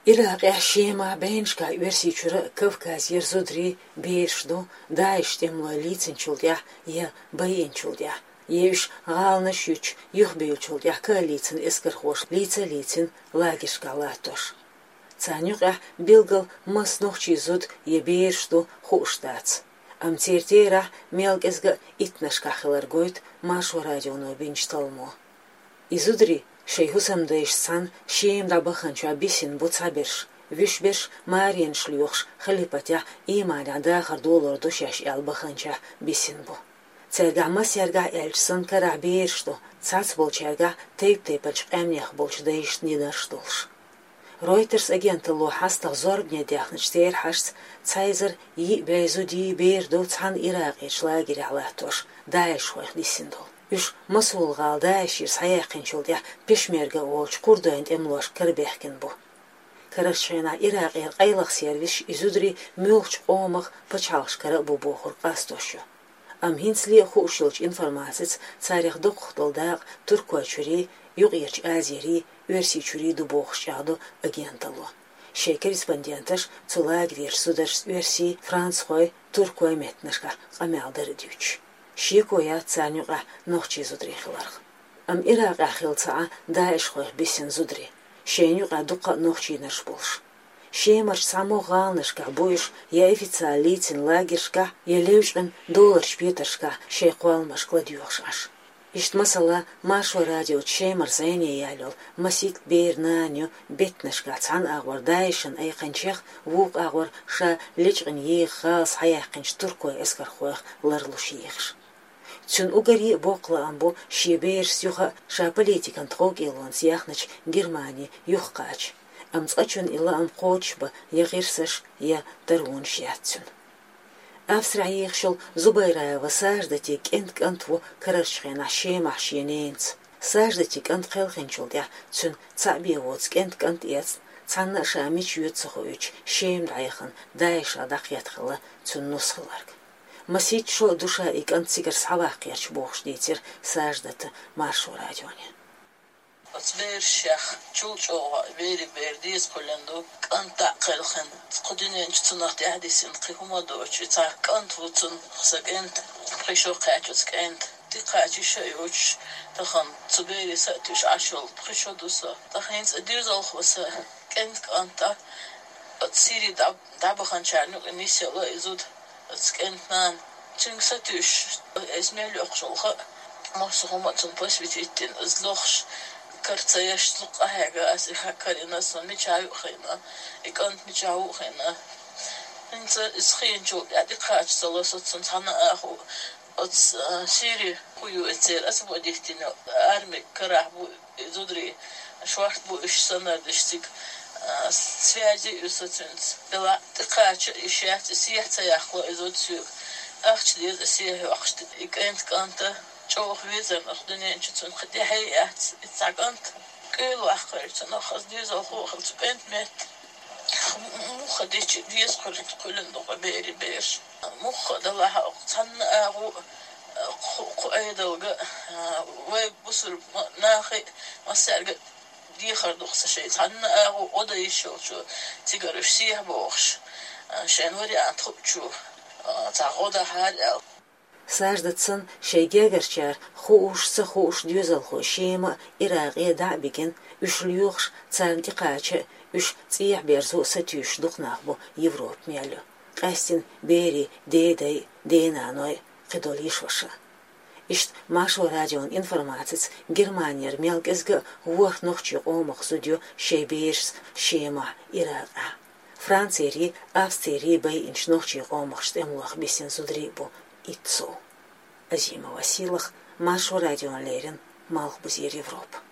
Ирак шема беншка версичура Кавказ ерзудри бешду дайш темла лиценчулдя я баенчулдя. Еш галнашюч юхбеючулдя калицен эскерхош лицен лагишка латош. Цанюка билгал маснохчи зуд ебешду хуштац. Амтертера мелкесга итнашкахеларгойт машу радиону бинчталмо. Изудри шейхусам сан шеем дабаханчу абисин буцаберш, вишберш мариен шлюхш халипатя иманя дахар доллар душаш албаханча бисинбу. Церга серга эльсон карабершту, цац болчерга тейп-тейпач эмнях болч дейш нидаштулш. Reuters агенты лохастах зорбне дяхнчтер хашц цайзер и безуди берду цан Ирак ишлагер алатош даеш хойх дисиндол. Үш масулгал даешир саяхинчулдя пешмерга олч курдоент эмлош кырбехкен бу. Карашчена Ирак айлах сервис изудри мюлч омах пачалшкара бу бохур кастошу. Амхинсли хушилч информациц царих дохтолдак туркуачури югирч азери версичури дубохшаду агентало. Шей корреспонденташ цулаг версудаш верси францхой туркой метнашка камялдырдюч. Шикоя цанюга нохчи зудрихларх. Ам Ирак ахилца даеш хой бисен зудри. Шейнюга дука нохчи нашболш. Шеймаш само галнышка буйш я официалитин лагершка я левшен доллар шпиташка шейкуалмаш кладюшаш. Ишт масала машу радио чеймар зайне ялил масит бернаню бетнашка цан агвар дайшен айханчех вук агвар ша личгин ехас хаяхинч туркой эскархуэх ларлушиехш. Цун угари бокла амбо шибер сюха ша политикан трог илон сяхнач Германии юхкач. Амцачун ила амхочба ягирсаш я дарун шятцун. Австрияхшел Зубайраева саждатик энткантву карашхена шемахшененц. Саждатик энтхелхенчулдя цун цабиевоцк энткант ец. Цанна шамич юцхуич шем дайхан дайша дахятхла цун нусхларг. Масит шо душа и канцигер савахяч бохшдитер саждата машу радионе. Отсвершах чулчо вери бердис колендо канта кылхын кудинен чтунахт яhdисин кыхумадо чица кантвутун хсагент пришо качускент тикачи шойуч тахан цубери сатуш ашол пришо дуса тахинс дирзал хваса кент канта отсири дабахан чарнук нисела изуд отскентнан чингсатуш эсмелю охшолха мосхоматун посвититин злохш كرتيش تلقى حاجة أسيحة كارينا صني شايو خينا إكانت مشاو خينا إنت إسخين جو يعني خاش سلاسة صنعنا أخو أتس سيري كيو إتير أسمع ديتنا أرمي كرهبو زودري شوارت بو إيش سنة دشتك سفياجي يوساتنس بلا تقاش إشيات سيحت يأخلو إزود سيوك أخش ديز أسيح أخش إكانت كانت شوخ ويزن أخدني إنش تون خدي هيئات إتساقنت كل واحد تنا خذ ديز أخو خلص بنت مات مو خديش ديز خرج كلن دقة بيري بيرش مو خد الله تنا أخو أيدا وجا وبصر ناخي ما سرق دي خردوخ شيء تنا أخو وده يشوف شو تجرش سيه بوخش شان وري أنتخب شو تعقده حال Саждатсан шейгегерчар хуш дюзал хошема Иракия дабиген үшлюхш цантикача үш цих берзу сатюш духнахбу Европ мялю. Кастин бери дедей денаной кидолишваша. Ишт машу радион информациц Германияр мелкезга уах нохчи омах судю шейберс шема Ирака. Францири Австрии бай инч нохчи омах штемлах бисен судрибу. Ицо. Азима Василах, Машу радион Лерин, Малхбузир Европа.